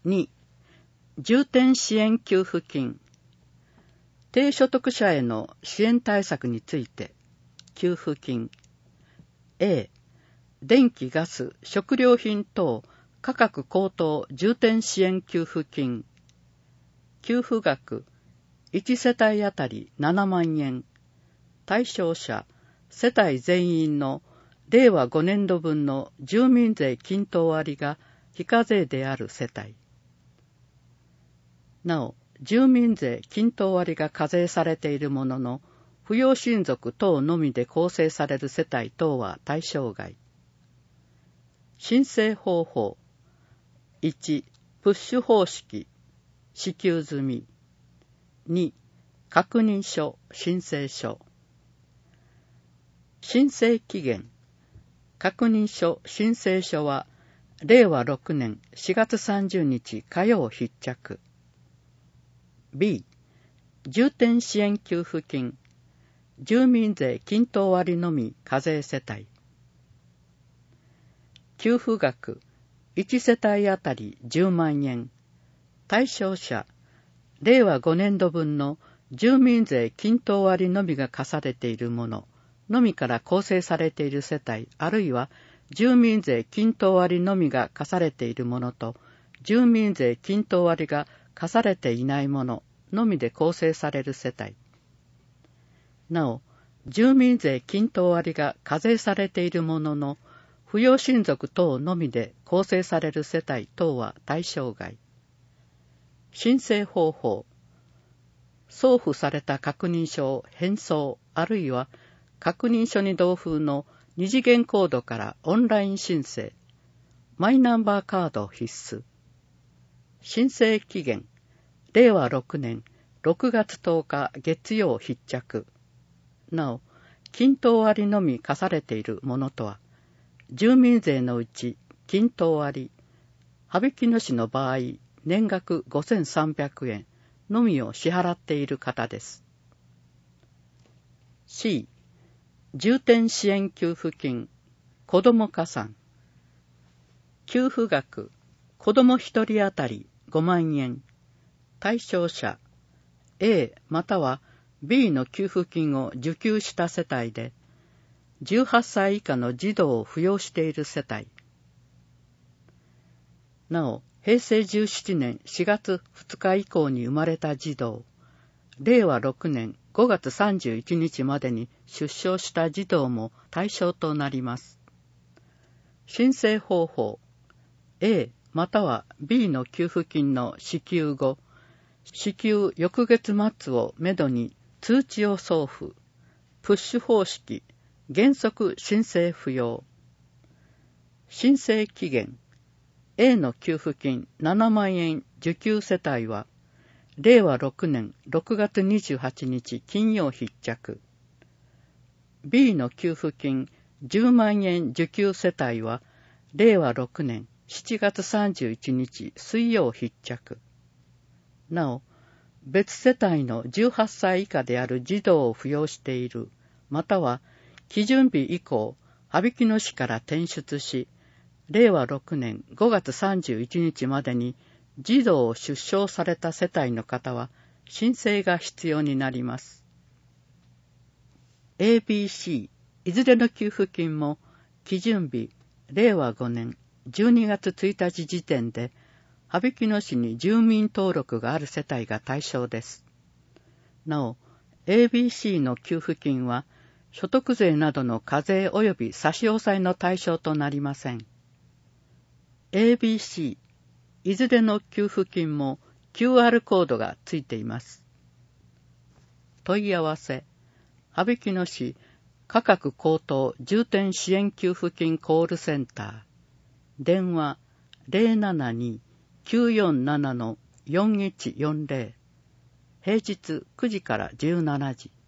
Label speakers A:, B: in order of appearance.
A: 2、重点支援給付金。低所得者への支援対策について、給付金。A、電気・ガス・食料品等価格高騰重点支援給付金。給付額、1世帯あたり7万円。対象者、世帯全員の令和5年度分の住民税均等割が非課税である世帯。なお、住民税均等割が課税されているものの、扶養親族等のみで構成される世帯等は対象外。申請方法。1、プッシュ方式、支給済み。2、確認書、申請書。申請期限。確認書、申請書は、令和6年4月30日火曜必着。B、重点支援給付金。住民税均等割のみ課税世帯。給付額、1世帯あたり10万円。対象者、令和5年度分の住民税均等割のみが課されているもののみから構成されている世帯、あるいは住民税均等割のみが課されているものと、住民税均等割が課されていないもののみで構成される世帯。なお、住民税均等割が課税されているものの、扶養親族等のみで構成される世帯等は対象外。申請方法。送付された確認書を返送、あるいは確認書に同封の二次元コードからオンライン申請。マイナンバーカード必須。申請期限。令和6年6月10日月曜必着。なお、均等割のみ課されているものとは、住民税のうち均等割、羽曳野市の場合、年額5300円のみを支払っている方です。C、重点支援給付金、子ども加算。給付額、子ども1人あたり5万円。対象者、A または B の給付金を受給した世帯で、18歳以下の児童を扶養している世帯。なお、平成17年4月2日以降に生まれた児童、令和6年5月31日までに出生した児童も対象となります。申請方法。A または B の給付金の支給後、支給翌月末をめどに通知を送付。プッシュ方式。原則申請不要。申請期限。A の給付金7万円受給世帯は、令和6年6月28日金曜必着。B の給付金10万円受給世帯は、令和6年7月31日水曜必着。なお、別世帯の18歳以下である児童を扶養している、または基準日以降、羽曳野市から転出し、令和6年5月31日までに児童を出生された世帯の方は、申請が必要になります。ABC、いずれの給付金も、基準日、令和5年12月1日時点で、羽曳野市に住民登録がある世帯が対象です。なお、ABC の給付金は、所得税などの課税及び差し押さえの対象となりません。ABC、いずれの給付金も QR コードがついています。問い合わせ、羽曳野市価格高騰重点支援給付金コールセンター。電話 072-947-4140。平日9時から17時。